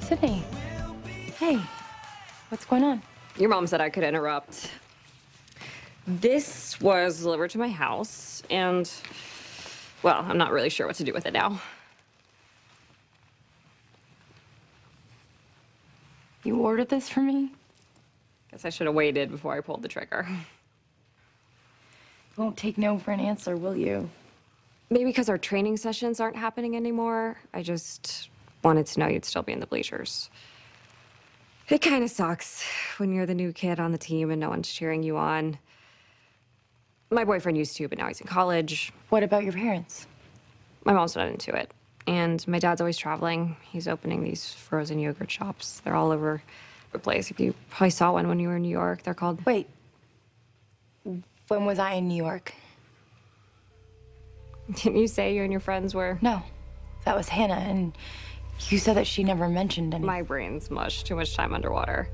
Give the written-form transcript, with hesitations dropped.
Sydney. Hey, what's going on? Your mom said I could interrupt. This was delivered to my house, and, well, I'm not really sure what to do with it now. You ordered this for me? Guess I should have waited before I pulled the trigger. You won't take no for an answer, will you? Maybe because our training sessions aren't happening anymore. I just wanted to know you'd still be in the bleachers. It kind of sucks when you're the new kid on the team and no one's cheering you on. My boyfriend used to, but now he's in college. What about your parents? My mom's not into it. And my dad's always traveling. He's opening these frozen yogurt shops. They're all over the place. You probably saw one when you were in New York. They're called... Wait. When was I in New York? Didn't you say you and your friends were... No. That was Hannah, and you said that she never mentioned any... My brain's mush. Too much time underwater.